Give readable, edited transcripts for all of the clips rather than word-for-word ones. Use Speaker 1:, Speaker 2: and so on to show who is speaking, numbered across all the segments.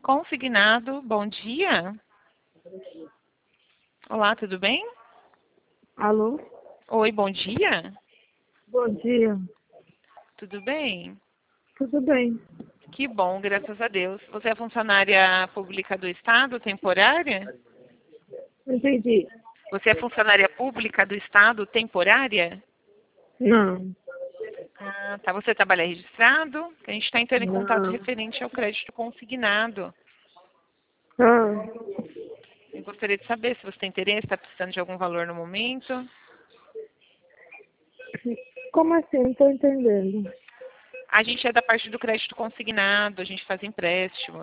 Speaker 1: Consignado, bom dia. Olá, tudo bem?
Speaker 2: Alô?
Speaker 1: Oi, bom dia.
Speaker 2: Bom dia.
Speaker 1: Tudo bem?
Speaker 2: Tudo bem?
Speaker 1: Que bom, graças a Deus. Você é funcionária pública do Estado, temporária?
Speaker 2: Entendi.
Speaker 1: Você é funcionária pública do Estado, temporária?
Speaker 2: Não.
Speaker 1: Ah, tá. Você trabalha registrado? A gente está entrando em contato
Speaker 2: Não.
Speaker 1: referente ao crédito consignado.
Speaker 2: Ah,
Speaker 1: Eu gostaria de saber se você tem interesse, está precisando de algum valor no momento.
Speaker 2: como assim? Não estou entendendo.
Speaker 1: A gente é da parte do crédito consignado, a gente faz empréstimos,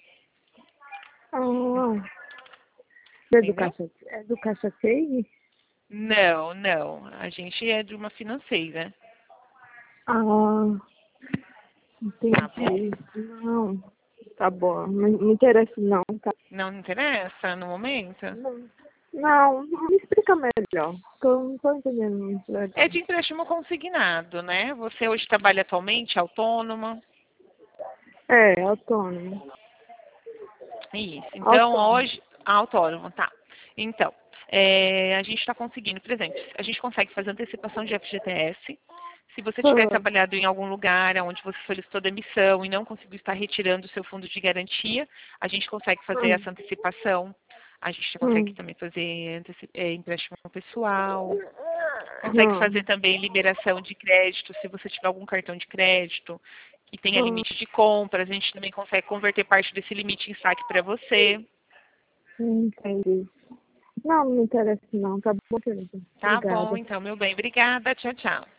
Speaker 2: Ah,
Speaker 1: entendeu?
Speaker 2: é do Caixa Cheio?
Speaker 1: Não, não. A gente é de uma financeira.
Speaker 2: Ah,
Speaker 1: Tá bom?
Speaker 2: entendi. Não. Tá bom. Não me interessa não, tá?
Speaker 1: Não interessa no momento?
Speaker 2: Não. Não, me explica melhor, porque eu não estou entendendo muito
Speaker 1: É
Speaker 2: legal.
Speaker 1: de empréstimo consignado, né? Você hoje trabalha atualmente autônoma?
Speaker 2: É, autônomo.
Speaker 1: Isso. Então,
Speaker 2: Autônomo.
Speaker 1: hoje, autônomo, tá. Então, a gente está conseguindo, por exemplo, a gente consegue fazer antecipação de FGTS. Se você tiver
Speaker 2: Ah,
Speaker 1: trabalhado em algum lugar onde você solicitou demissão e não conseguiu estar retirando o seu fundo de garantia, a gente consegue fazer
Speaker 2: ah,
Speaker 1: essa antecipação. A gente consegue
Speaker 2: hum,
Speaker 1: também fazer empréstimo pessoal. Consegue fazer
Speaker 2: não.
Speaker 1: também liberação de crédito, se você tiver algum cartão de crédito que tenha
Speaker 2: Ah,
Speaker 1: limite de compras, a gente também consegue converter parte desse limite em saque para você.
Speaker 2: entendi. Não, não me interessa não. Tá bom, querida.
Speaker 1: Tá bom,
Speaker 2: Obrigada.
Speaker 1: então, meu bem. Obrigada. Tchau, tchau.